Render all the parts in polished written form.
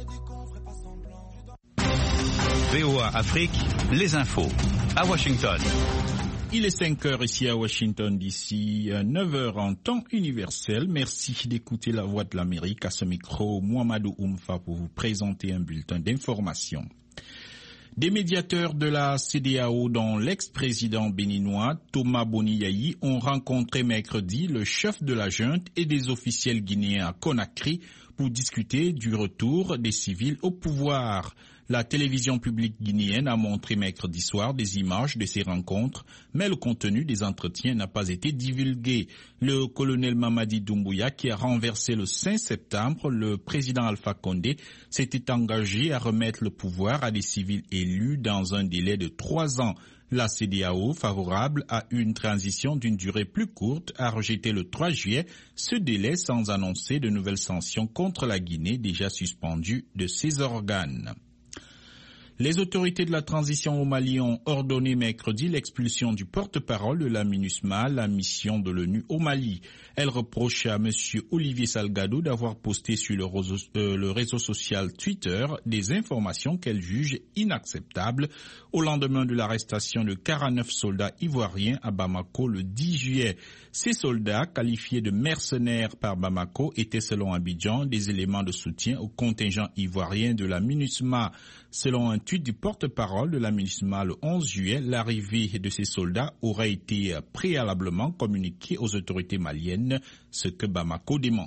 VOA Afrique, les infos. À Washington. Il est 5 heures ici à Washington, d'ici 9 heures en temps universel. Merci d'écouter la voix de l'Amérique. À ce micro, Mohamedou Oumfa pour vous présenter un bulletin d'information. Des médiateurs de la CEDEAO, dont l'ex-président béninois Thomas Boni Yayi, ont rencontré mercredi le chef de la junte et des officiels guinéens à Conakry pour discuter du retour des civils au pouvoir. La télévision publique guinéenne a montré mercredi soir des images de ces rencontres, mais le contenu des entretiens n'a pas été divulgué. Le colonel Mamadi Doumbouya, qui a renversé le 5 septembre le président Alpha Condé, s'était engagé à remettre le pouvoir à des civils élus dans un délai de 3 ans. La CEDEAO, favorable à une transition d'une durée plus courte, a rejeté le 3 juillet ce délai sans annoncer de nouvelles sanctions contre la Guinée déjà suspendue de ses organes. Les autorités de la transition au Mali ont ordonné mercredi l'expulsion du porte-parole de la MINUSMA, la mission de l'ONU au Mali. Elle reproche à M. Olivier Salgado d'avoir posté sur le réseau social Twitter des informations qu'elle juge inacceptables au lendemain de l'arrestation de 49 soldats ivoiriens à Bamako le 10 juillet. Ces soldats, qualifiés de mercenaires par Bamako, étaient selon Abidjan des éléments de soutien au contingent ivoirien de la MINUSMA. Selon un tweet du porte-parole de la MINUSMA le 11 juillet, l'arrivée de ces soldats aurait été préalablement communiquée aux autorités maliennes, ce que Bamako dément.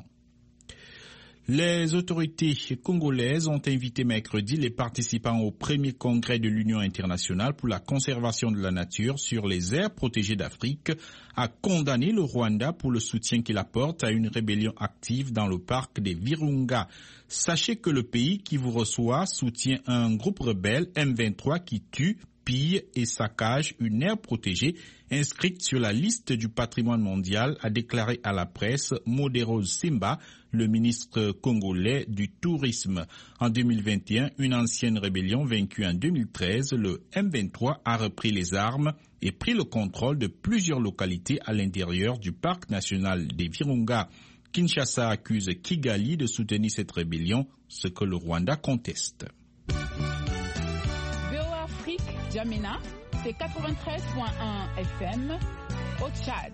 Les autorités congolaises ont invité mercredi les participants au premier congrès de l'Union internationale pour la conservation de la nature sur les aires protégées d'Afrique à condamner le Rwanda pour le soutien qu'il apporte à une rébellion active dans le parc des Virunga. Sachez que le pays qui vous reçoit soutient un groupe rebelle M23 qui tue, pille et saccage une aire protégée inscrite sur la liste du patrimoine mondial, a déclaré à la presse Moderose Simba, le ministre congolais du tourisme. En 2021, une ancienne rébellion vaincue en 2013, le M23 a repris les armes et pris le contrôle de plusieurs localités à l'intérieur du parc national des Virunga. Kinshasa accuse Kigali de soutenir cette rébellion, ce que le Rwanda conteste. Jamina, c'est 93.1 FM au Tchad.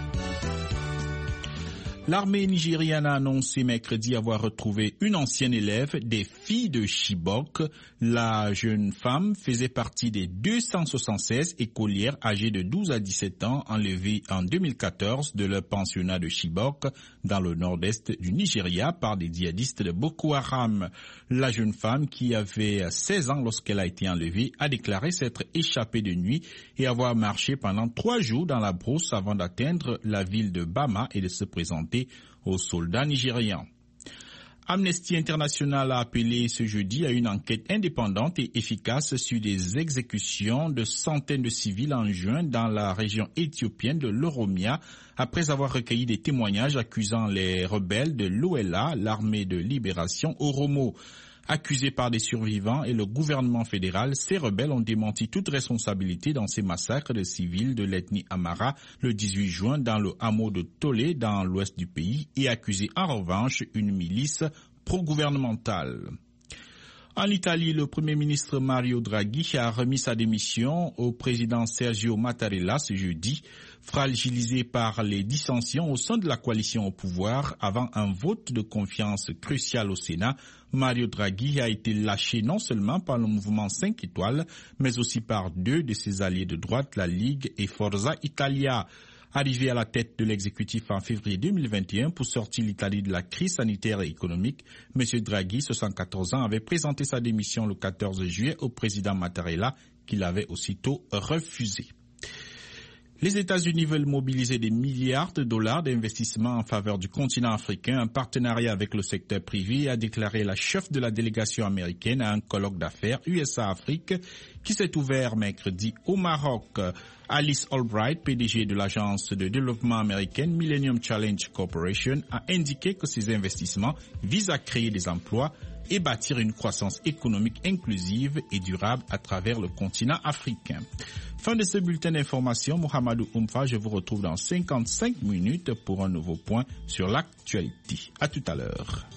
L'armée nigériane a annoncé mercredi avoir retrouvé une ancienne élève des filles de Chibok. La jeune femme faisait partie des 276 écolières âgées de 12 à 17 ans enlevées en 2014 de leur pensionnat de Chibok dans le nord-est du Nigeria par des djihadistes de Boko Haram. La jeune femme, qui avait 16 ans lorsqu'elle a été enlevée, a déclaré s'être échappée de nuit et avoir marché pendant 3 jours dans la brousse avant d'atteindre la ville de Bama et de se présenter aux soldats nigérians. Amnesty International a appelé ce jeudi à une enquête indépendante et efficace sur des exécutions de centaines de civils en juin dans la région éthiopienne de l'Oromia, après avoir recueilli des témoignages accusant les rebelles de l'OLA, l'armée de libération Oromo. Accusés par des survivants et le gouvernement fédéral, ces rebelles ont démenti toute responsabilité dans ces massacres de civils de l'ethnie Amara le 18 juin dans le hameau de Tolé dans l'ouest du pays et accusé en revanche une milice pro-gouvernementale. En Italie, le Premier ministre Mario Draghi a remis sa démission au président Sergio Mattarella ce jeudi, fragilisé par les dissensions au sein de la coalition au pouvoir avant un vote de confiance crucial au Sénat. Mario Draghi a été lâché non seulement par le mouvement 5 étoiles, mais aussi par 2 de ses alliés de droite, la Ligue et Forza Italia. Arrivé à la tête de l'exécutif en février 2021 pour sortir l'Italie de la crise sanitaire et économique, M. Draghi, 74 ans, avait présenté sa démission le 14 juillet au président Mattarella, qui l'avait aussitôt refusé. Les États-Unis veulent mobiliser des milliards de dollars d'investissement en faveur du continent africain, un partenariat avec le secteur privé, a déclaré la chef de la délégation américaine à un colloque d'affaires USA-Afrique qui s'est ouvert mercredi au Maroc. Alice Albright, PDG de l'agence de développement américaine Millennium Challenge Corporation, a indiqué que ces investissements visent à créer des emplois et bâtir une croissance économique inclusive et durable à travers le continent africain. Fin de ce bulletin d'information, Mohamedou Oumfa, je vous retrouve dans 55 minutes pour un nouveau point sur l'actualité. À tout à l'heure.